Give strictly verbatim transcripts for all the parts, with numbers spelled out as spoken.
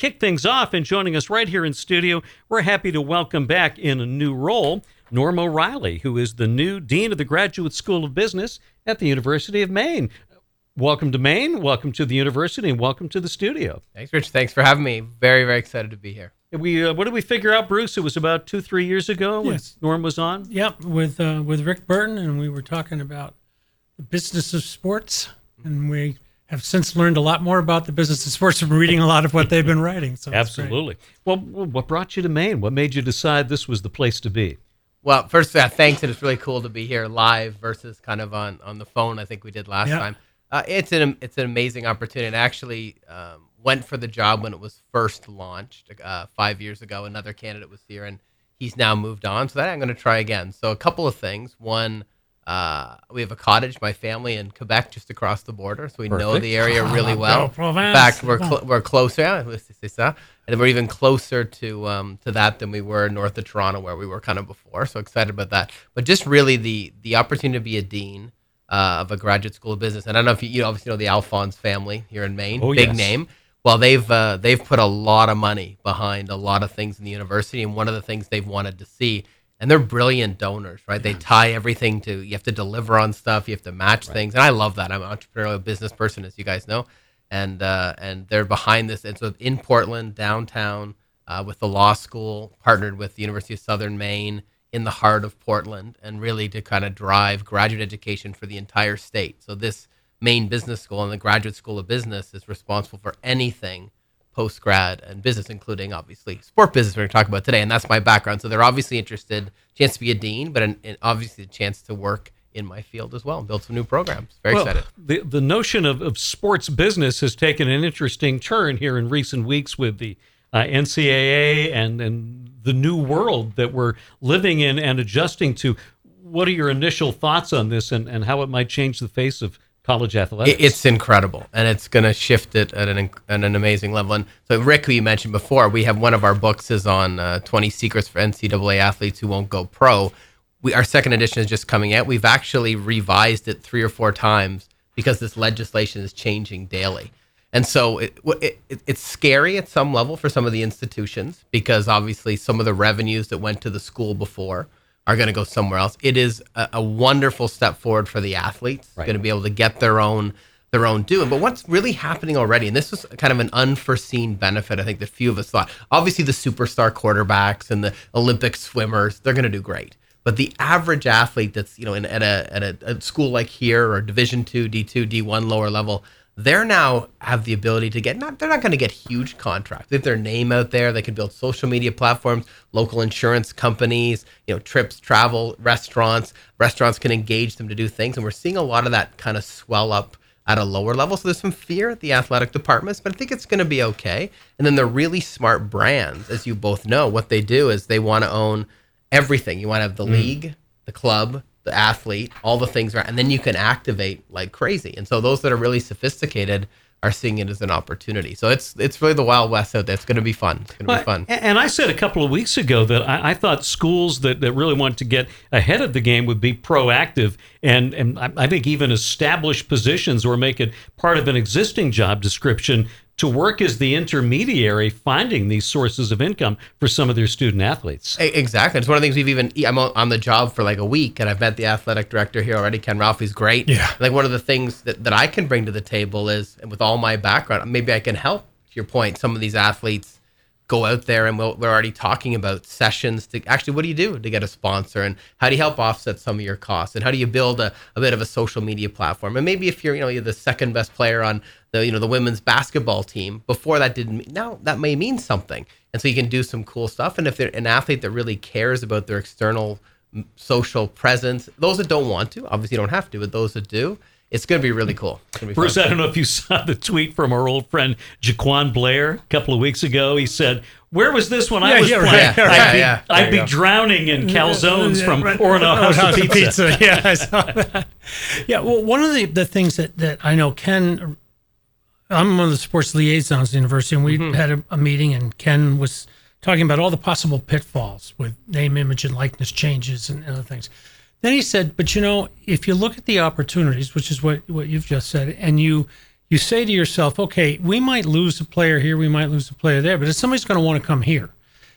kick things off and joining us right here in studio, we're happy to welcome back in a new role, Norm O'Reilly, who is the new Dean of the Graduate School of Business at the University of Maine. Welcome to Maine, welcome to the university, and welcome to the studio. Thanks, Rich. Thanks for having me. Very, very excited to be here. We uh, what did we figure out, Bruce? It was about two, three years ago when Yes. Norm was on? Yep, with uh, with Rick Burton, and we were talking about the business of sports, and we have since learned a lot more about the business of sports from reading a lot of what they've been writing. So it's great. Absolutely. Well, what brought you to Maine? What made you decide this was the place to be? Well, first, uh, thanks, and it's really cool to be here live versus kind of on, on the phone, I think we did last Yeah. time. Uh, it's an it's an amazing opportunity. And I actually um, went for the job when it was first launched uh, five years ago. Another candidate was here, and he's now moved on. So that I'm going to try again. So a couple of things. One, uh, we have a cottage, my family in Quebec, just across the border, so we know Perfect. the area really Ah, well. Belle In Province. fact, we're cl- we're closer, yeah, c'est ça. And we're even closer to um, to that than we were north of Toronto, where we were kind of before. So excited about that. But just really the the opportunity to be a dean uh, of a graduate school of business. And I don't know if you, you obviously know the Alphonse family here in Maine, Oh, big yes. name. Well, they've uh, they've put a lot of money behind a lot of things in the university, and one of the things they've wanted to see. And they're brilliant donors, right? They tie everything to, you have to deliver on stuff, you have to match things. And I love that. I'm an entrepreneurial business person, as you guys know. And uh, and they're behind this. And so in Portland, downtown, uh, with the law school, partnered with the University of Southern Maine in the heart of Portland, and really to kind of drive graduate education for the entire state. So this Maine Business School and the Graduate School of Business is responsible for anything post-grad and business, including obviously sport business we're going to talk about today. And that's my background. So they're obviously interested, chance to be a dean, but an, an obviously a chance to work in my field as well and build some new programs. Very well, excited. The, the notion of, of sports business has taken an interesting turn here in recent weeks with the uh, N C double A and, and the new world that we're living in and adjusting to. What are your initial thoughts on this and, and how it might change the face of college athletics? It's incredible, and it's going to shift it at an at an amazing level. And so, Rick, who you mentioned before, we have one of our books is on uh, twenty secrets for N C double A athletes who won't go pro. We, our second edition is just coming out. We've actually revised it three or four times because this legislation is changing daily. And so it, it, it, it's scary at some level for some of the institutions because obviously some of the revenues that went to the school before are going to go somewhere else. It is a, a wonderful step forward for the athletes, Right. going to be able to get their own their own due. But what's really happening already, and this was kind of an unforeseen benefit, I think that few of us thought. Obviously, the superstar quarterbacks and the Olympic swimmers, they're going to do great. But the average athlete that's you know in, at a at a, a school like here or Division two, D two, D one lower level, they're now have the ability to get, not they're not going to get huge contracts. They have their name out there. They can build social media platforms, local insurance companies, you know, trips, travel, restaurants. Restaurants can engage them to do things. And we're seeing a lot of that kind of swell up at a lower level. So there's some fear at the athletic departments, but I think it's going to be okay. And then the really smart brands, as you both know, what they do is they want to own everything. You want to have the mm. league, the club, the athlete, all the things, and then you can activate like crazy. And so those that are really sophisticated are seeing it as an opportunity. So it's it's really the Wild West out there. It's going to be fun. It's going to Well, be fun. And I said a couple of weeks ago that I, I thought schools that, that really want to get ahead of the game would be proactive and, and I, I think even establish positions or make it part of an existing job description to work as the intermediary finding these sources of income for some of their student athletes. Exactly. It's one of the things we've even, I'm on the job for like a week and I've met the athletic director here already, Ken Ralph. He's great. Yeah. Like one of the things that, that I can bring to the table is, and with all my background, maybe I can help, to your point, some of these athletes go out there and we'll, we're already talking about sessions to actually, what do you do to get a sponsor and how do you help offset some of your costs and how do you build a, a bit of a social media platform? And maybe if you're, you know, you're the second best player on the, you know, the women's basketball team, before that didn't mean, now that may mean something. And so you can do some cool stuff. And if they're an athlete that really cares about their external social presence, those that don't want to, obviously you don't have to, but those that do, it's going to be really cool. It's gonna be Bruce, fun. I don't know if you saw the tweet from our old friend Jaquan Blair a couple of weeks ago. He said, where was this when I Yeah, was yeah, playing? right, yeah, I'd, yeah, be, yeah. I'd There be you go. drowning in calzones Yeah, from right. Orono House, House of Pizza. Yeah, I saw that. Yeah, well, one of the, the things that, that I know Ken, I'm one of the sports liaisons at the university, and we Mm-hmm. had a, a meeting, and Ken was talking about all the possible pitfalls with name, image, and likeness changes and other things. Then he said, but you know, if you look at the opportunities, which is what, what you've just said, and you you say to yourself, okay, we might lose a player here, we might lose a player there, but somebody's going to want to come here.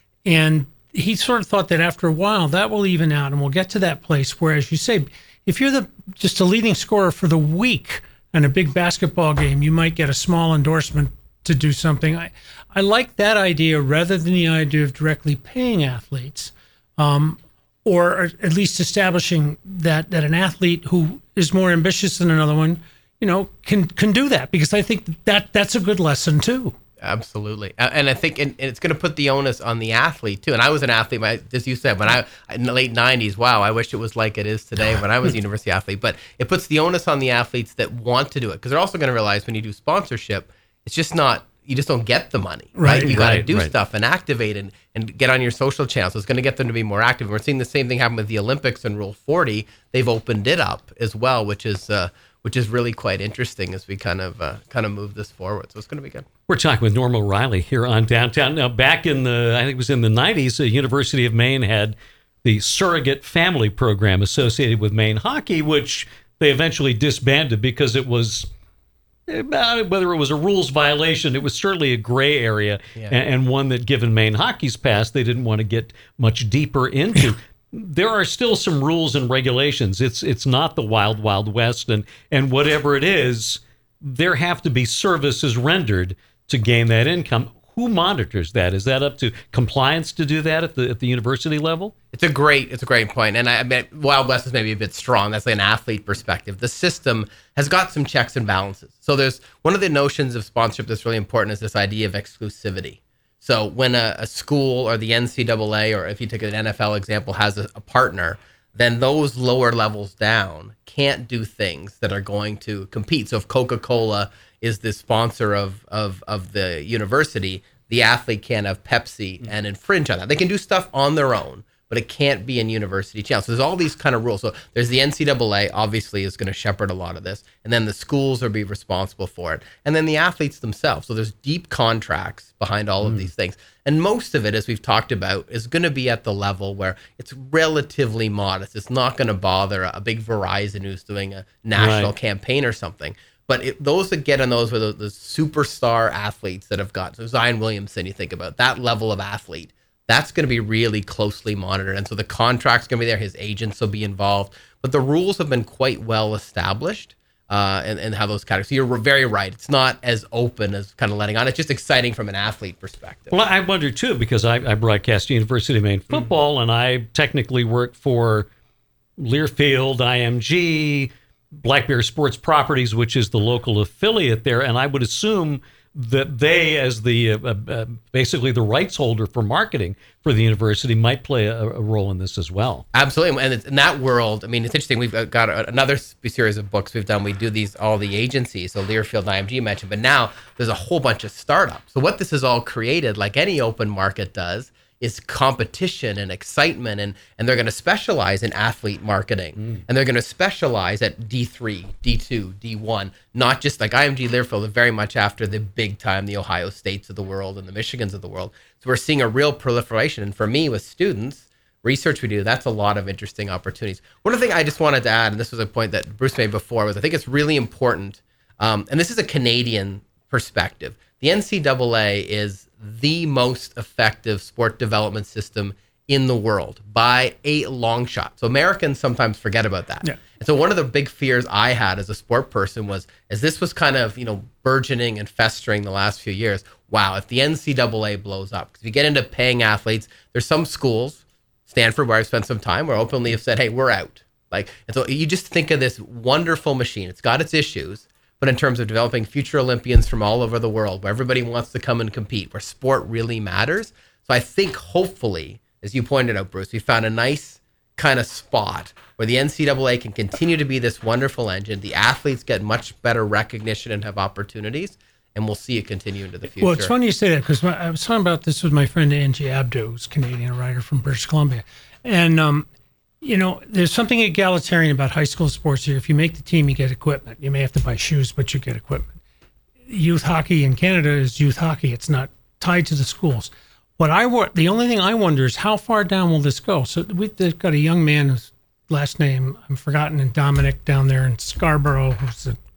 And he sort of thought that after a while, that will even out and we'll get to that place where, as you say, if you're the just a leading scorer for the week in a big basketball game, you might get a small endorsement to do something. I, I like that idea rather than the idea of directly paying athletes, um, or at least establishing that, that an athlete who is more ambitious than another one, you know, can can do that, because I think that that's a good lesson too. Absolutely. And I think and it's going to put the onus on the athlete too. And I was an athlete, as you said, when I, in the late nineties, wow, I wish it was like it is today when I was a university athlete. But it puts the onus on the athletes that want to do it, because they're also going to realize when you do sponsorship, it's just not, you just don't get the money, right? right? You got to right, do right. stuff and activate and, and get on your social channels. So it's going to get them to be more active. And we're seeing the same thing happen with the Olympics and Rule forty. They've opened it up as well, which is uh, which is really quite interesting as we kind of uh, kind of move this forward. So it's going to be good. We're talking with Norm O'Reilly here on Downtown. Now, back in the, I think it was in the nineties, the University of Maine had the surrogate family program associated with Maine hockey, which they eventually disbanded because it was, whether it was a rules violation, it was certainly a gray area, yeah. and, and one that, given Maine hockey's past, they didn't want to get much deeper into. There are still some rules and regulations. It's it's not the wild, wild west, and, and whatever it is, there have to be services rendered to gain that income. Who monitors that? Is that up to compliance to do that at the at the university level? It's a great it's a great point. And I, I mean, Wild West is maybe a bit strong. That's like an athlete perspective. The system has got some checks and balances. So there's one of the notions of sponsorship that's really important is this idea of exclusivity. So when a, a school or the N C double A, or if you take an N F L example, has a, a partner, then those lower levels down can't do things that are going to compete. So if Coca-Cola is the sponsor of, of, of the university, the athlete can't have Pepsi and infringe on that. They can do stuff on their own, but it can't be in university channels. So there's all these kind of rules. So there's the N C double A, obviously, is going to shepherd a lot of this. And then the schools will be responsible for it. And then the athletes themselves. So there's deep contracts behind all of mm. these things. And most of it, as we've talked about, is going to be at the level where it's relatively modest. It's not going to bother a big Verizon who's doing a national right. campaign or something. But it, those that get on those were the, the superstar athletes that have got, so Zion Williamson, you think about that level of athlete, that's going to be really closely monitored. And so the contract's going to be there, his agents will be involved. But the rules have been quite well established uh, and, and how those categories. So you're very right. It's not as open as kind of letting on. It's just exciting from an athlete perspective. Well, I wonder, too, because I, I broadcast University of Maine football, mm-hmm. and I technically work for Learfield, I M G, Black Bear Sports Properties, which is the local affiliate there, and I would assume that they, as the uh, uh, basically the rights holder for marketing for the university, might play a, a role in this as well. Absolutely, and in that world, I mean, it's interesting. We've got another series of books we've done. We do these all the agencies, so Learfield and I M G mentioned, but now there's a whole bunch of startups. So what this has all created, like any open market does, is competition and excitement, and, and they're going to specialize in athlete marketing, mm. and they're going to specialize at D three, D two, D one, not just like I M G Learfield, are very much after the big time, the Ohio States of the world and the Michigans of the world. So we're seeing a real proliferation. And for me, with students, research we do, that's a lot of interesting opportunities. One other thing I just wanted to add, and this was a point that Bruce made before, was I think it's really important, um, and this is a Canadian perspective. The N C double A is the most effective sport development system in the world by a long shot. So Americans sometimes forget about that. Yeah. And so one of the big fears I had as a sport person was, as this was kind of, you know, burgeoning and festering the last few years, wow, if the N C double A blows up, because if you get into paying athletes, there's some schools, Stanford, where I've spent some time, where openly have said, hey, we're out. Like, and so you just think of this wonderful machine. It's got its issues, but in terms of developing future Olympians from all over the world, where everybody wants to come and compete, where sport really matters. So I think hopefully, as you pointed out, Bruce, we found a nice kind of spot where the N C double A can continue to be this wonderful engine. The athletes get much better recognition and have opportunities, and we'll see it continue into the future. Well, it's funny you say that, because I was talking about this with my friend Angie Abdo, who's a Canadian writer from British Columbia. And, um, you know, there's something egalitarian about high school sports here. If you make the team, you get equipment. You may have to buy shoes, but you get equipment. Youth hockey in Canada is youth hockey. It's not tied to the schools. What I the only thing I wonder is how far down will this go? So we've got a young man whose last name I've forgotten, and Dominic down there in Scarborough, who's a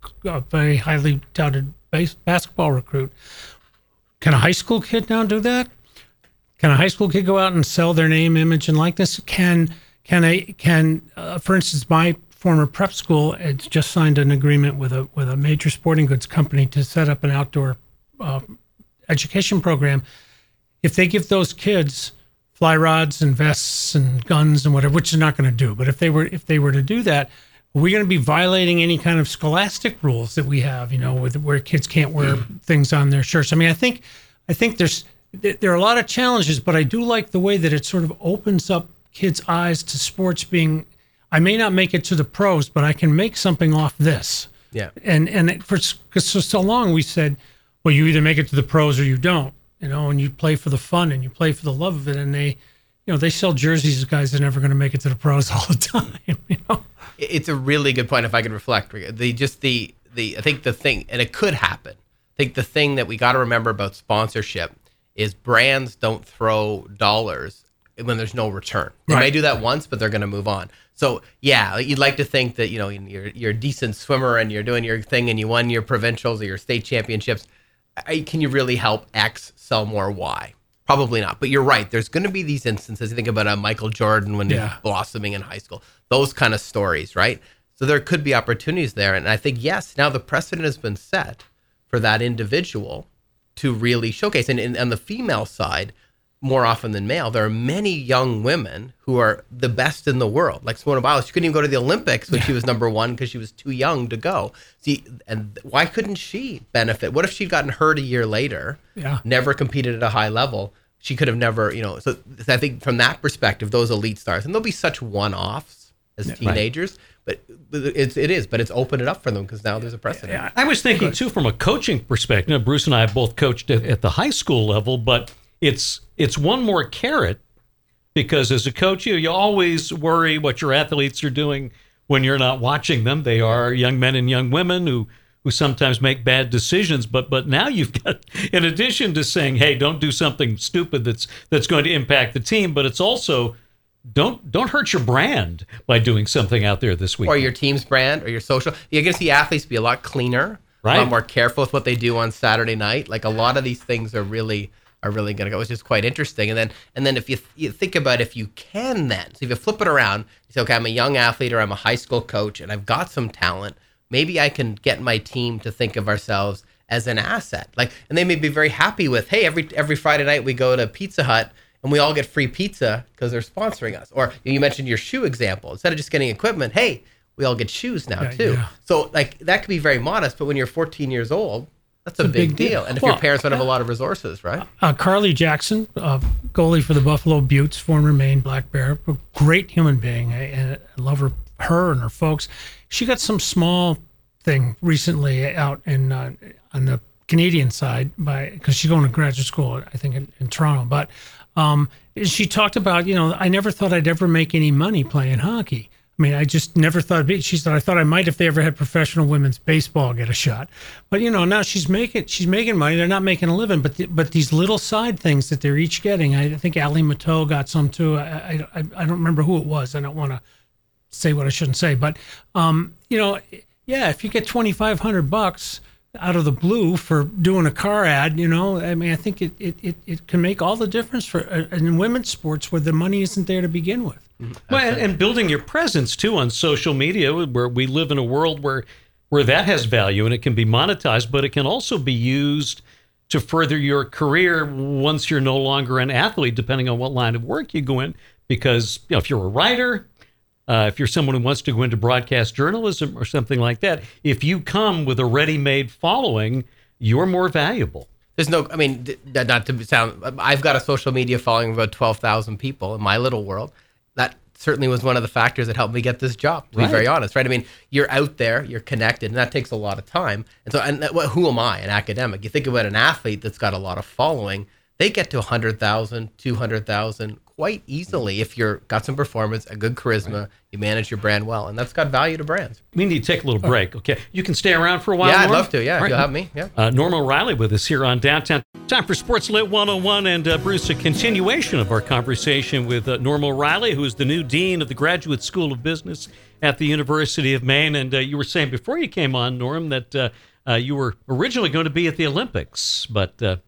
a very highly touted base, basketball recruit. Can a high school kid now do that? Can a high school kid go out and sell their name, image, and likeness? Can can a can uh, for instance, my former prep school had just signed an agreement with a with a major sporting goods company to set up an outdoor uh, education program. If they give those kids fly rods and vests and guns and whatever, which they're not going to do, but if they were if they were to do that, are we going to be violating any kind of scholastic rules that we have? You know, with where kids can't wear things on their shirts. I mean, I think I think there's there are a lot of challenges, but I do like the way that it sort of opens up kids' eyes to sports being, I may not make it to the pros, but I can make something off this. Yeah. And and for cause so, so long we said, well, you either make it to the pros or you don't, you know, and you play for the fun and you play for the love of it. And they, you know, they sell jerseys to guys that are never going to make it to the pros all the time, you know? It's a really good point if I could reflect. The just the, the I think the thing, and it could happen, I think the thing that we got to remember about sponsorship is brands don't throw dollars when there's no return. They Right. may do that once, but they're going to move on. So yeah, you'd like to think that, you know, you're you're a decent swimmer and you're doing your thing and you won your provincials or your state championships. I, can you really help X sell more Y? Probably not. But you're right. There's going to be these instances. You think about a Michael Jordan when Yeah. he was blossoming in high school. Those kind of stories, right? So there could be opportunities there. And I think, yes, now the precedent has been set for that individual to really showcase. And, and on the female side, more often than male, there are many young women who are the best in the world. Like Simone Biles, she couldn't even go to the Olympics when she was number one because she was too young to go. See, and why couldn't she benefit? What if she'd gotten hurt a year later, Yeah. never competed at a high level? She could have never, you know, so I think from that perspective, those elite stars, and they'll be such one-offs as teenagers, but it's, it is, but it's opened it up for them because now there's a precedent. Yeah. I was thinking, too, from a coaching perspective, Bruce and I have both coached at, at the high school level, but it's it's one more carrot because as a coach, you, you always worry what your athletes are doing when you're not watching them. They are young men and young women who, who sometimes make bad decisions. But but now you've got, in addition to saying, hey, don't do something stupid that's that's going to impact the team, but it's also don't don't hurt your brand by doing something out there this week. Or your team's brand or your social. You're going to see athletes be a lot cleaner, Right. a lot more careful with what they do on Saturday night. Like a lot of these things are really are really going to go, which is quite interesting. And then and then if you, you think about if you can then, so if you flip it around, you say, okay, I'm a young athlete or I'm a high school coach and I've got some talent, maybe I can get my team to think of ourselves as an asset. Like, and they may be very happy with, hey, every every Friday night we go to Pizza Hut and we all get free pizza because they're sponsoring us. Or you mentioned your shoe example. Instead of just getting equipment, hey, we all get shoes now Yeah, too. yeah. So like that could be very modest, but when you're fourteen years old, that's a, a big, big deal. deal. And if Well, your parents don't have a lot of resources, right? Uh, Carly Jackson, uh, goalie for the Buffalo Buttes, former Maine Black Bear, a great human being. I, and I love her, her and her folks. She got some small thing recently out in uh, on the Canadian side by because she's going to graduate school, I think, in, in Toronto. But um, she talked about, you know, I never thought I'd ever make any money playing hockey. I mean, I just never thought. She said, "I thought I might if they ever had professional women's baseball get a shot." But you know, now she's making she's making money. They're not making a living, but the, but these little side things that they're each getting. I think Ali Matteau got some too. I, I I don't remember who it was. I don't want to say what I shouldn't say, but um, you know, yeah, if you get twenty five hundred bucks out of the blue for doing a car ad, you know, I mean, I think it it, it, it can make all the difference for uh, in women's sports where the money isn't there to begin with. Well, and, and building your presence too on social media, where we live in a world where where that has value and it can be monetized, but it can also be used to further your career once you're no longer an athlete, depending on what line of work you go in. Because you know, if you're a writer, uh, if you're someone who wants to go into broadcast journalism or something like that, if you come with a ready-made following, you're more valuable. There's no, I mean, d- not to sound, I've got a social media following of about twelve thousand people in my little world. That certainly was one of the factors that helped me get this job, to Right. be very honest, right? I mean, you're out there, you're connected, and that takes a lot of time. And so, and that, well, who am I, an academic? You think about an athlete that's got a lot of following, they get to one hundred thousand, two hundred thousand quite easily if you're got some performance, a good charisma, right. You manage your brand well, and that's got value to brands. We need to take a little break. Okay, you can stay around for a while. Yeah, I'd Norm? love to. Yeah, All if right. you'll have me. Yeah. Uh, Norm O'Reilly with us here on Downtown. Time for Sports Lit one oh one, and uh, Bruce, a continuation of our conversation with uh, Norm O'Reilly, who is the new dean of the Graduate School of Business at the University of Maine. And uh, you were saying before you came on, Norm, that uh, uh, you were originally going to be at the Olympics, but uh,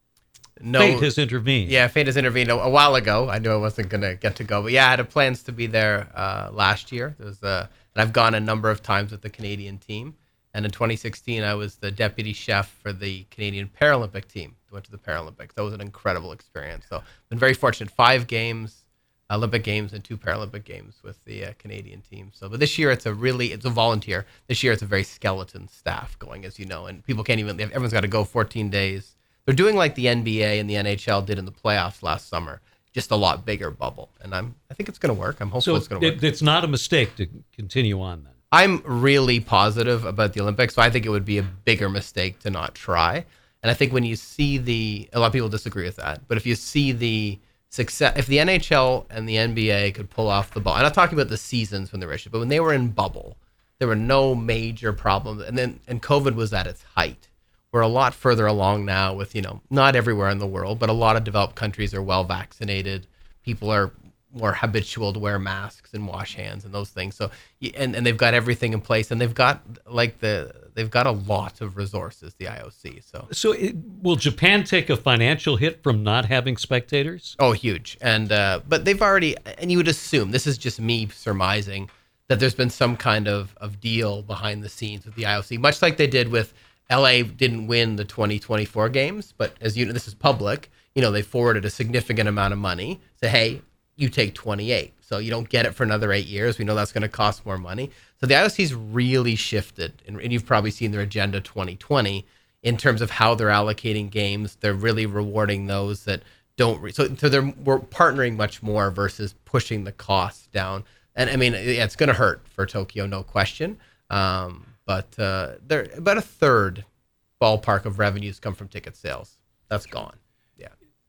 no, fate has intervened. Yeah, fate has intervened a, a while ago. I knew I wasn't going to get to go. But yeah, I had plans to be there uh, last year. There was, uh, and I've gone a number of times with the Canadian team. And in twenty sixteen, I was the deputy chef for the Canadian Paralympic team. Went to the Paralympics. That was an incredible experience. So been very fortunate. Five games, Olympic games, and two Paralympic games with the uh, Canadian team. So, but this year it's a really it's a volunteer. This year it's a very skeleton staff going, as you know, and people can't even. Everyone's got to go fourteen days. They're doing like the N B A and the N H L did in the playoffs last summer. Just a lot bigger bubble, and I'm I think it's going to work. I'm hopeful so it's going to work. It, it's not a mistake to continue on then. I'm really positive about the Olympics, so I think it would be a bigger mistake to not try. And I think when you see the, a lot of people disagree with that, but if you see the success, if the N H L and the N B A could pull off the ball, I'm not talking about the seasons when they were issued, but when they were in bubble, there were no major problems. And then, and COVID was at its height. We're a lot further along now with, you know, not everywhere in the world, but a lot of developed countries are well vaccinated. People are more habitual to wear masks and wash hands and those things. So, and, and they've got everything in place, and they've got like the, they've got a lot of resources, the I O C. So, so it, will Japan take a financial hit from not having spectators? Oh, huge. And, uh, but they've already, and you would assume, this is just me surmising, that there's been some kind of, of deal behind the scenes with the I O C, much like they did with L A didn't win the twenty twenty-four games, but as you know, this is public, you know, they forwarded a significant amount of money, say, hey, you take twenty-eight. So you don't get it for another eight years. We know that's going to cost more money. So the I O C's really shifted, and, and you've probably seen their Agenda twenty twenty in terms of how they're allocating games. They're really rewarding those that don't. Re- so, so they're we're partnering much more versus pushing the costs down. And I mean, yeah, it's going to hurt for Tokyo, no question. Um, but uh, they're about a third ballpark of revenues come from ticket sales. That's gone. Yeah.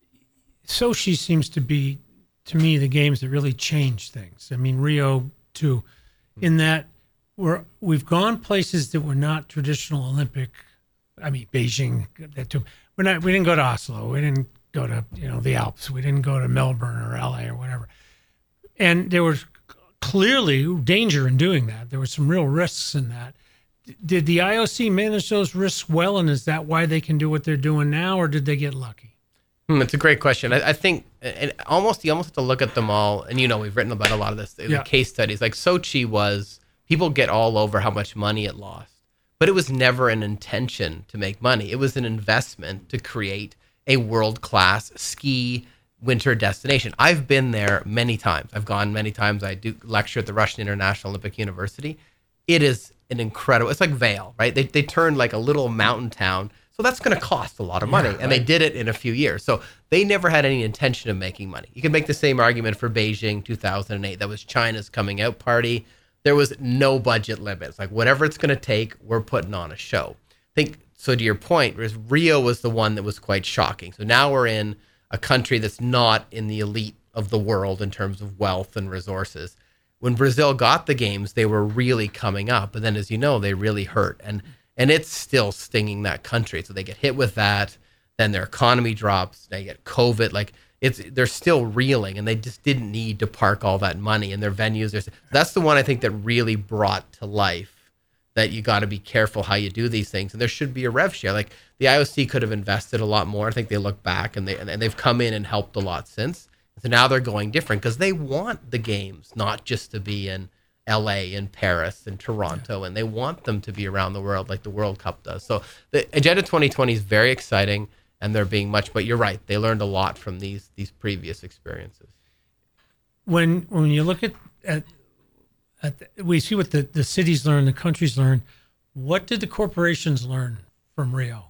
Sochi seems to be, to me, the games that really change things. I mean, Rio too, in that we're we've gone places that were not traditional Olympic. I mean, Beijing. That too. We're not. We didn't go to Oslo. We didn't go to you know the Alps. We didn't go to Melbourne or L A or whatever. And there was clearly danger in doing that. There were some real risks in that. Did the I O C manage those risks well, and is that why they can do what they're doing now, or did they get lucky? Hmm, it's a great question. I, I think, and almost you almost have to look at them all. And you know, we've written about a lot of this. The Yeah. case studies, like Sochi was. People get all over how much money it lost, but it was never an intention to make money. It was an investment to create a world-class ski winter destination. I've been there many times. I've gone many times. I do lecture at the Russian International Olympic University. It is an incredible, it's like Vail, right? They they turned like a little mountain town. So that's going to cost a lot of money. Yeah, and right. they did it in a few years. So they never had any intention of making money. You can make the same argument for Beijing two thousand eight. That was China's coming out party. There was no budget limit. It's like whatever it's going to take, we're putting on a show. I think, so to your point, Rio was the one that was quite shocking. So now we're in a country that's not in the elite of the world in terms of wealth and resources. When Brazil got the games, they were really coming up. But then, as you know, they really hurt. And and it's still stinging that country. So they get hit with that. Then their economy drops. They get COVID. Like, it's they're still reeling. And they just didn't need to park all that money in their venues. There's, that's the one I think that really brought to life that you got to be careful how you do these things. And there should be a rev share. Like, the I O C could have invested a lot more. I think they look back and, they, and they've come in and helped a lot since. So now they're going different because they want the games not just to be in L A and Paris and Toronto, and they want them to be around the world like the World Cup does. So the Agenda twenty twenty is very exciting, and they're being much, but you're right. They learned a lot from these these previous experiences. When when you look at, at, at the, we see what the, the cities learn, the countries learn. What did the corporations learn from Rio?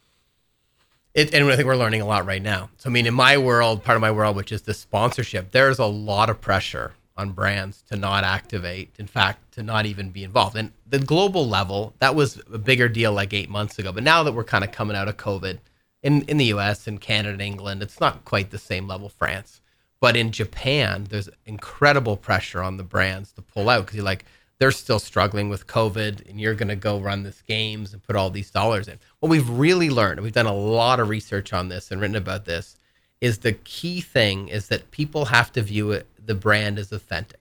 It, and I think we're learning a lot right now. So, I mean, in my world, part of my world, which is the sponsorship, there's a lot of pressure on brands to not activate, in fact, to not even be involved. And the global level, that was a bigger deal like eight months ago. But now that we're kind of coming out of COVID in, in the U S and Canada and England, it's not quite the same level, France. But in Japan, there's incredible pressure on the brands to pull out because you're like, they're still struggling with COVID, and you're going to go run this games and put all these dollars in. What we've really learned, and we've done a lot of research on this and written about this, is the key thing is that people have to view it, the brand as authentic.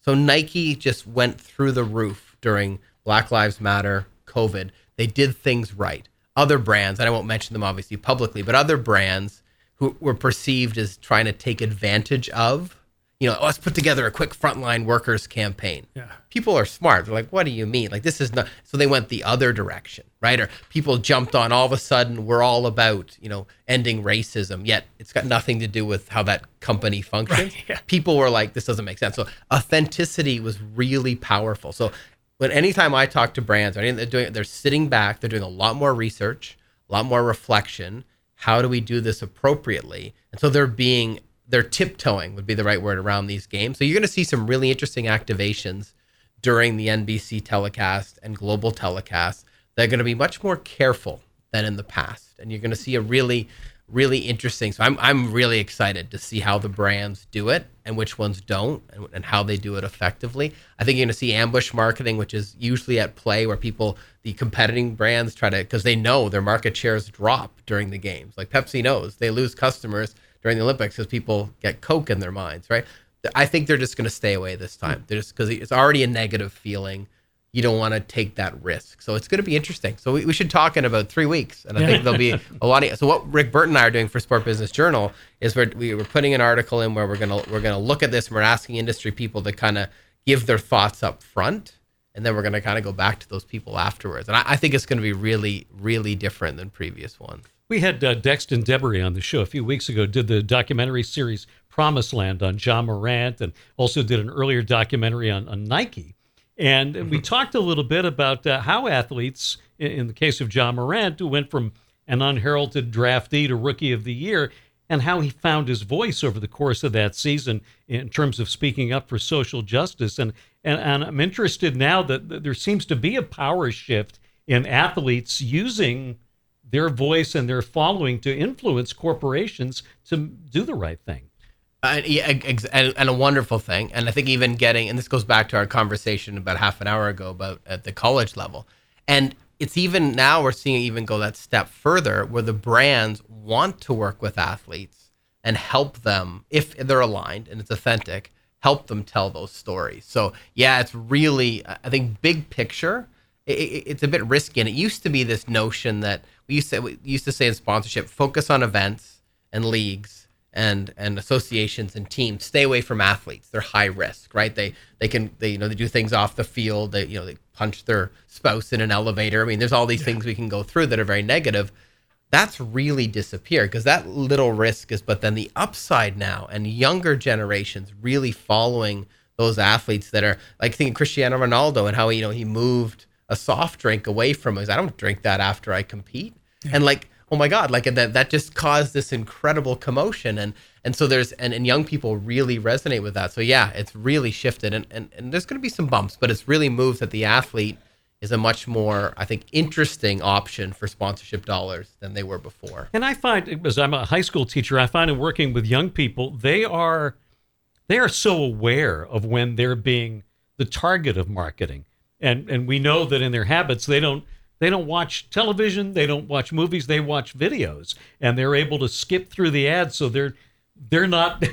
So Nike just went through the roof during Black Lives Matter, COVID. They did things right. Other brands, and I won't mention them obviously publicly, but other brands who were perceived as trying to take advantage of, you know, oh, let's put together a quick frontline workers campaign. Yeah. People are smart. They're like, what do you mean? Like, this is not. So they went the other direction, right? Or people jumped on, all of a sudden, we're all about, you know, ending racism, yet it's got nothing to do with how that company functions. Right, yeah. People were like, this doesn't make sense. So authenticity was really powerful. So when anytime I talk to brands, or anything they're doing, they're sitting back, they're doing a lot more research, a lot more reflection. How do we do this appropriately? And so they're being, they're tiptoeing would be the right word around these games. So you're going to see some really interesting activations during the N B C telecast and global telecast. They're going to be much more careful than in the past. And you're going to see a really, really interesting. So I'm I'm really excited to see how the brands do it and which ones don't, and, and how they do it effectively. I think you're going to see ambush marketing, which is usually at play where people, the competing brands try to, because they know their market shares drop during the games. Like Pepsi knows they lose customers during the Olympics because people get Coke in their minds, right? I think they're just going to stay away this time. They're just, because it's already a negative feeling. You don't want to take that risk. So it's going to be interesting. So we, we should talk in about three weeks. And I think there'll be a lot of, so what Rick Burton and I are doing for Sport Business Journal is we're, we we're putting an article in where we're going to, we're going to look at this and we're asking industry people to kind of give their thoughts up front. And then we're going to kind of go back to those people afterwards. And I, I think it's going to be really, really different than previous ones. We had uh, Dexton Debery on the show a few weeks ago, did the documentary series Promised Land on Ja Morant, and also did an earlier documentary on, on Nike. And mm-hmm. we talked a little bit about uh, how athletes, in, in the case of Ja Morant, who went from an unheralded draftee to Rookie of the Year, and how he found his voice over the course of that season in terms of speaking up for social justice. And and, and I'm interested now that, that there seems to be a power shift in athletes using their voice and their following to influence corporations to do the right thing. Uh, yeah, ex- and, and a wonderful thing. And I think even getting, and this goes back to our conversation about half an hour ago about at the college level. And it's even now we're seeing it even go that step further where the brands want to work with athletes and help them, if they're aligned and it's authentic, help them tell those stories. So yeah, it's really, I think big picture, it, it, it's a bit risky. And it used to be this notion that we used to, we used to say in sponsorship, focus on events and leagues and and associations and teams. Stay away from athletes. They're high risk, right? They they can they you know they do things off the field. They you know they punch their spouse in an elevator. I mean, there's all these yeah. things we can go through that are very negative. That's really disappeared because that little risk is. But then the upside now, and younger generations really following those athletes that are like thinking Cristiano Ronaldo and how you know he moved a soft drink away from us. I don't drink that after I compete, yeah. and like. Oh my God, like that that just caused this incredible commotion. And and so there's, and, and young people really resonate with that. So yeah, it's really shifted and, and, and there's going to be some bumps, but it's really moved that the athlete is a much more, I think, interesting option for sponsorship dollars than they were before. And I find, because I'm a high school teacher, I find in working with young people, they are, they are so aware of when they're being the target of marketing. And, and we know that in their habits, they don't, They don't watch television. They don't watch movies. They watch videos, and they're able to skip through the ads, so they're they're not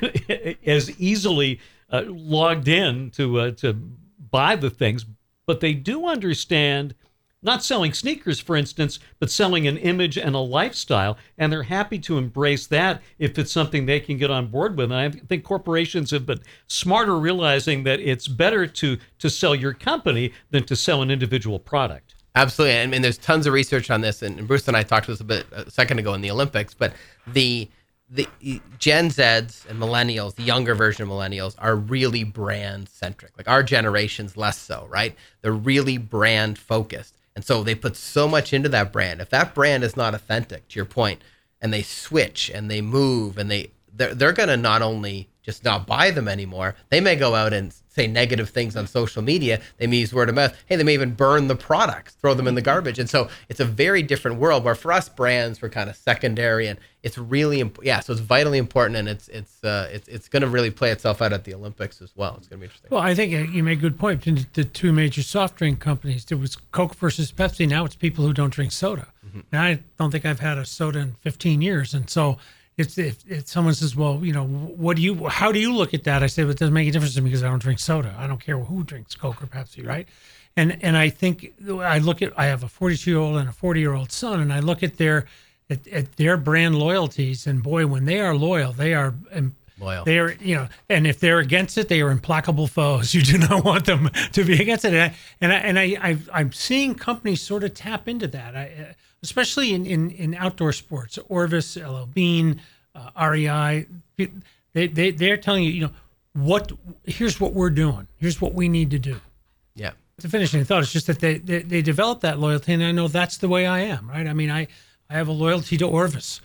as easily uh, logged in to uh, to buy the things. But they do understand not selling sneakers, for instance, but selling an image and a lifestyle, and they're happy to embrace that if it's something they can get on board with. And I think corporations have been smarter, realizing that it's better to to sell your company than to sell an individual product. Absolutely. I mean, there's tons of research on this, and Bruce and I talked to this a bit a second ago in the Olympics, but the the Gen Zs and millennials, the younger version of millennials, are really brand centric. Like our generation's less so, right? They're really brand focused. And so they put so much into that brand. If that brand is not authentic, to your point, and they switch and they move and they, they're, they're going to not only just not buy them anymore, they may go out and say negative things on social media. They may use word of mouth. Hey, they may even burn the products, throw them in the garbage. And so it's a very different world where for us brands were kind of secondary, and it's really, imp- yeah, so it's vitally important, and it's it's uh, it's it's going to really play itself out at the Olympics as well. It's going to be interesting. Well, I think you made a good point. The two major soft drink companies, there was Coke versus Pepsi. Now it's people who don't drink soda. Mm-hmm. Now I don't think I've had a soda in fifteen years. And so It's if, if someone says, well, you know, what do you, how do you look at that? I say, well, it doesn't make a difference to me because I don't drink soda. I don't care who drinks Coke or Pepsi, right? And and I think I look at, I have a forty-two year old and a forty year old son, and I look at their at, at their brand loyalties, and boy, when they are loyal, they are um, Loyal. They are, you know, and if they're against it, they are implacable foes. You do not want them to be against it. And I, and I, and I, I I'm seeing companies sort of tap into that, I, especially in, in, in outdoor sports. Orvis, L L Bean, uh, R E I, they they they're telling you, you know, what here's what we're doing. Here's what we need to do. Yeah. To finish any thought, it's just that they, they they develop that loyalty, and I know that's the way I am, right? I mean, I I have a loyalty to Orvis.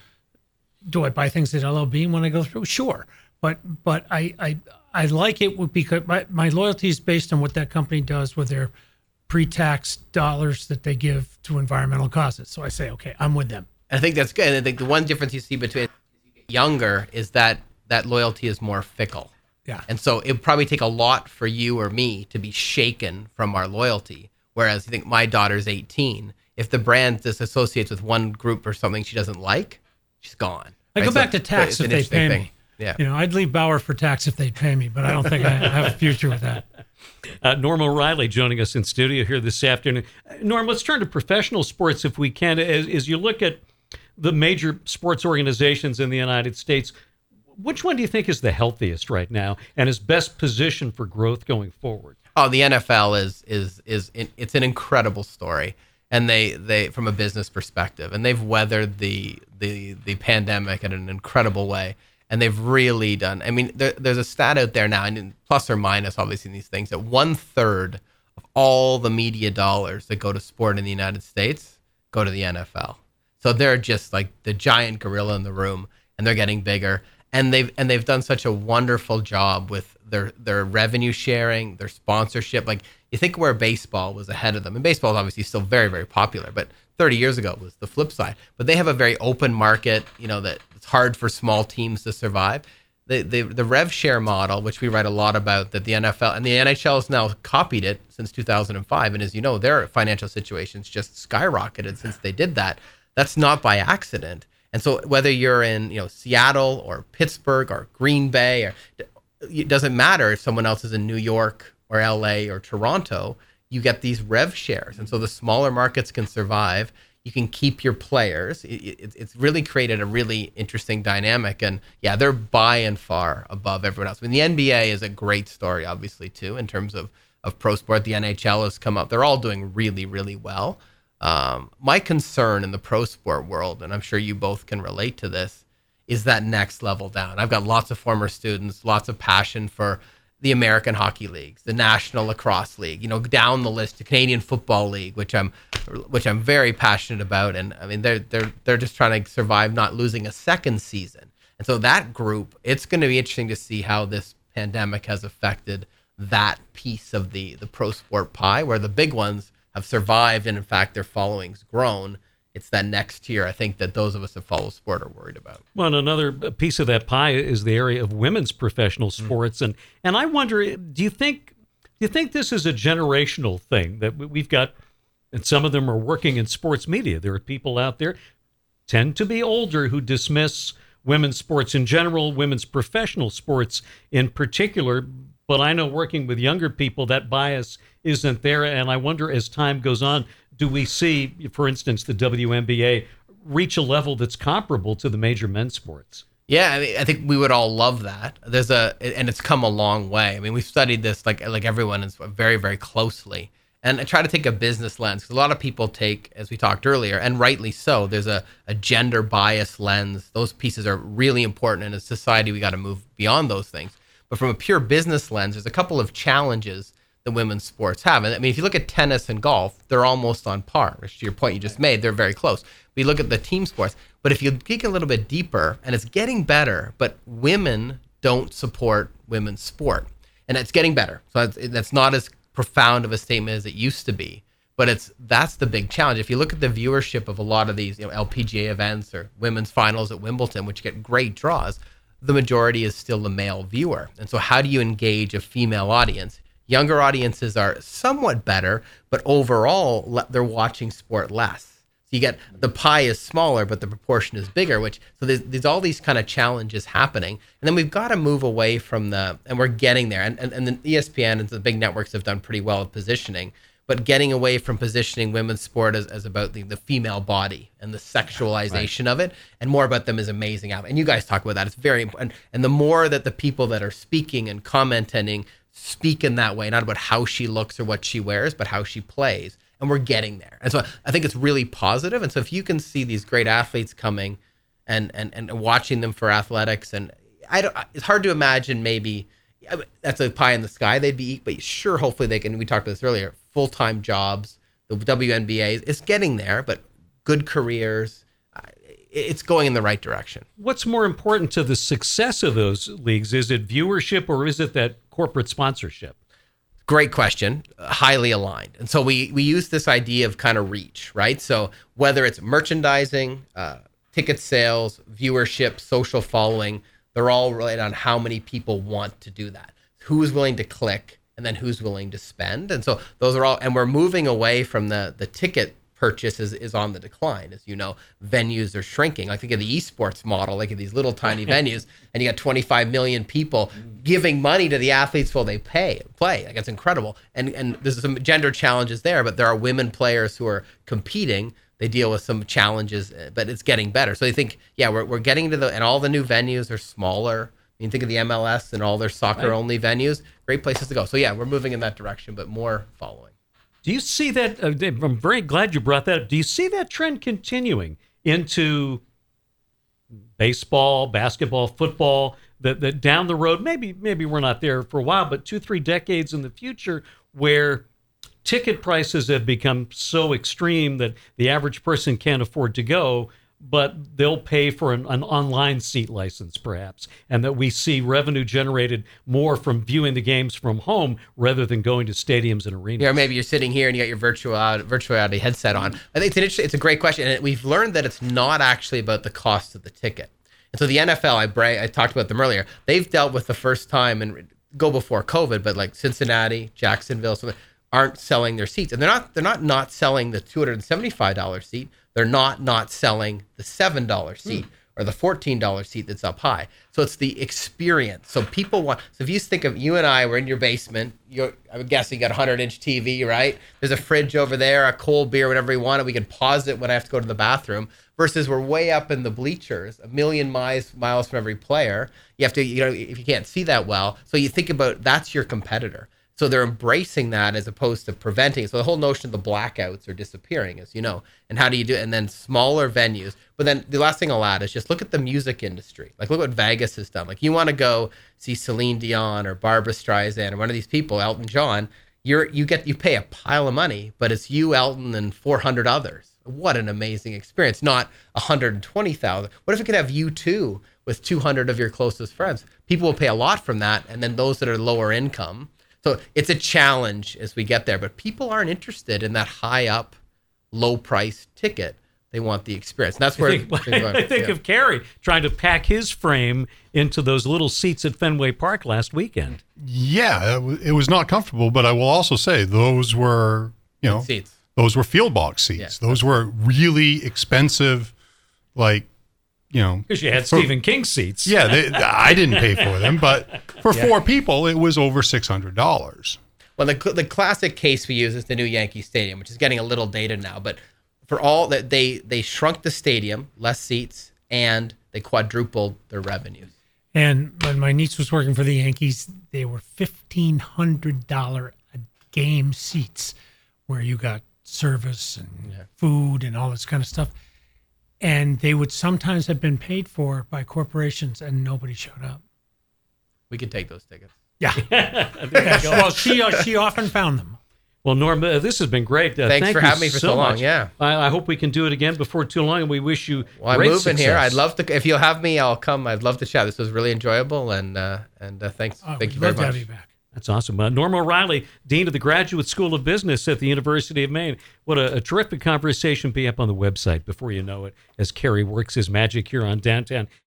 Do I buy things at L L Bean when I go through? Sure. But but I, I I like it because my, my loyalty is based on what that company does with their pre-tax dollars that they give to environmental causes. So I say, okay, I'm with them. I think that's good. And I think the one difference you see between younger is that that loyalty is more fickle. Yeah. And so it would probably take a lot for you or me to be shaken from our loyalty. Whereas I think my daughter's eighteen. If the brand disassociates with one group or something she doesn't like, she's gone. I right? go So back to tax if they pay thing. me. Yeah. You know, I'd leave Bauer for tax if they'd pay me, but I don't think I have a future with that. Uh, Norm O'Reilly joining us in studio here this afternoon. Norm, let's turn to professional sports if we can. As, as you look at the major sports organizations in the United States, which one do you think is the healthiest right now and is best positioned for growth going forward? Oh, the N F L is is is it's an incredible story, and they they from a business perspective, and they've weathered the the the pandemic in an incredible way. And they've really done, I mean, there, there's a stat out there now, and plus or minus, obviously, in these things, that one third of all the media dollars that go to sport in the United States go to the N F L. So they're just like the giant gorilla in the room, and they're getting bigger. And they've and they've done such a wonderful job with their their revenue sharing, their sponsorship. Like, you think where baseball was ahead of them, and baseball is obviously still very, very popular, but thirty years ago was the flip side. But they have a very open market, you know, that it's hard for small teams to survive. The, the the rev share model, which we write a lot about, that the N F L and the N H L has now copied it since two thousand five. And as you know, their financial situations just skyrocketed since they did that. That's not by accident. And so whether you're in, you know, Seattle or Pittsburgh or Green Bay, or it doesn't matter if someone else is in New York or L A or Toronto, you get these rev shares. And so the smaller markets can survive. You can keep your players. It, it, it's really created a really interesting dynamic. And yeah, they're by and far above everyone else. I mean, the N B A is a great story, obviously, too, in terms of, of pro sport. The N H L has come up. They're all doing really, really well. Um, my concern in the pro sport world, and I'm sure you both can relate to this, is that next level down. I've got lots of former students, lots of passion for the American Hockey Leagues, the National Lacrosse League, you know, down the list, the Canadian Football League, which I'm, which I'm very passionate about. And I mean, they're they're they're just trying to survive not losing a second season. And so that group, it's going to be interesting to see how this pandemic has affected that piece of the the pro sport pie, where the big ones have survived and in fact their following's grown. It's that next tier, I think, that those of us that follow sport are worried about. Well, and another piece of that pie is the area of women's professional sports, mm. and and I wonder, do you think do you think this is a generational thing that we've got? And some of them are working in sports media. There are people out there tend to be older who dismiss women's sports in general, women's professional sports in particular. But I know working with younger people, that bias isn't there, and I wonder as time goes on, do we see, for instance, the W N B A reach a level that's comparable to the major men's sports? Yeah, I mean, I think we would all love that. There's a, and it's come a long way. I mean, we've studied this like like everyone is very, very closely, and I try to take a business lens, because a lot of people take, as we talked earlier, and rightly so, there's a, a gender bias lens. Those pieces are really important, and as a society, we got to move beyond those things. But from a pure business lens, there's a couple of challenges that women's sports have. And I mean, if you look at tennis and golf, they're almost on par. Which, to your point you just made, they're very close. We look at the team sports. But if you dig a little bit deeper, and it's getting better, but women don't support women's sport. And it's getting better. So that's, that's not as profound of a statement as it used to be. But it's that's the big challenge. If you look at the viewership of a lot of these, you know, L P G A events or women's finals at Wimbledon, which get great draws, the majority is still the male viewer. And so how do you engage a female audience? Younger audiences are somewhat better, but overall, they're watching sport less. So you get the pie is smaller, but the proportion is bigger, which so there's, there's all these kind of challenges happening. And then we've got to move away from the, and we're getting there. And, and, and the E S P N and the big networks have done pretty well at positioning, but getting away from positioning women's sport as, as about the, the female body and the sexualization right. of it, and more about them as amazing athletes. And you guys talk about that. It's very important. And the more that the people that are speaking and commenting speak in that way, not about how she looks or what she wears, but how she plays. And we're getting there. And so I think it's really positive. And so if you can see these great athletes coming and and, and watching them for athletics, and I don't, it's hard to imagine maybe that's a pie in the sky they'd be eating, but sure, hopefully they can, we talked about this earlier, full-time jobs, the W N B A, it's getting there, but good careers, it's going in the right direction. What's more important to the success of those leagues? Is it viewership or is it that corporate sponsorship? Great question. Uh, highly aligned. And so we we use this idea of kind of reach, right? So whether it's merchandising, uh, ticket sales, viewership, social following, they're all related on how many people want to do that. Who's willing to click, and then who's willing to spend. And so those are all, and we're moving away from the the ticket purchase is, is on the decline. As you know, venues are shrinking. I think of the esports model, like in these little tiny venues, and you got twenty-five million people giving money to the athletes while they pay play. Like, it's incredible. And and there's some gender challenges there, but there are women players who are competing. They deal with some challenges, but it's getting better. So I think, yeah, we're we're getting to the, and all the new venues are smaller. I mean, think of the M L S and all their soccer only right. venues. Great places to go. So yeah, we're moving in that direction, but more following. Do you see that? Uh, I'm very glad you brought that up. Do you see that trend continuing into baseball, basketball, football, that, that down the road, maybe maybe we're not there for a while, but two, three decades in the future, where ticket prices have become so extreme that the average person can't afford to go, but they'll pay for an, an online seat license, perhaps, and that we see revenue generated more from viewing the games from home rather than going to stadiums and arenas. Yeah, or maybe you're sitting here and you got your virtual virtual reality headset on. I think it's an interesting, it's a great question, and we've learned that it's not actually about the cost of the ticket. And so the N F L, I bra- I talked about them earlier. They've dealt with the first time, and go before COVID, but like Cincinnati, Jacksonville, so aren't selling their seats, and they're not they're not not selling the two hundred seventy-five dollars seat. They're not not selling the seven dollars seat mm. or the fourteen dollars seat that's up high. So it's the experience. So people want, so if you think of you and I, we're in your basement, you're, I would guess you got a hundred inch T V, right? There's a fridge over there, a cold beer, whatever we want, and we can pause it when I have to go to the bathroom, versus we're way up in the bleachers, a million miles, miles from every player. You have to, you know, if you can't see that well. So you think about, that's your competitor. So they're embracing that as opposed to preventing. So the whole notion of the blackouts are disappearing, as you know. And how do you do it? And then smaller venues. But then the last thing I'll add is just look at the music industry. Like, look what Vegas has done. Like, you want to go see Celine Dion or Barbra Streisand or one of these people, Elton John. You're you get you pay a pile of money, but it's you, Elton, and four hundred others. What an amazing experience! Not one hundred twenty thousand. What if it could have you two with two hundred of your closest friends? People will pay a lot from that, and then those that are lower income. So it's a challenge as we get there, but people aren't interested in that high up, low price ticket. They want the experience. And that's where I think, I think yeah. of Kerry trying to pack his frame into those little seats at Fenway Park last weekend. Yeah, it was not comfortable, but I will also say those were, you know, seats. Those were field box seats. Yeah. Those were really expensive, like, you know, because you had for, Stephen King seats. Yeah, they, I didn't pay for them, but for yeah. four people, it was over six hundred dollars. Well, the the classic case we use is the new Yankee Stadium, which is getting a little dated now. But for all that, they they shrunk the stadium, less seats, and they quadrupled their revenues. And when my niece was working for the Yankees, they were fifteen hundred dollars a game seats, where you got service and yeah. food and all this kind of stuff. And they would sometimes have been paid for by corporations, and nobody showed up. We could take those tickets. Yeah. yeah well, she uh, she often found them. Well, Norm, uh, this has been great. Uh, Thanks thank for having me for so, so long. Much. Yeah. I, I hope we can do it again before too long, and we wish you well, I'm great moving success. here. I'd love to. If you'll have me, I'll come. I'd love to chat. This was really enjoyable, and uh, and uh, thanks. Uh, thank you very love much. To have you back. That's awesome. Uh, Norm O'Reilly, Dean of the Graduate School of Business at the University of Maine. What a, a terrific conversation. Be up on the website before you know it as Kerry works his magic here on Downtown.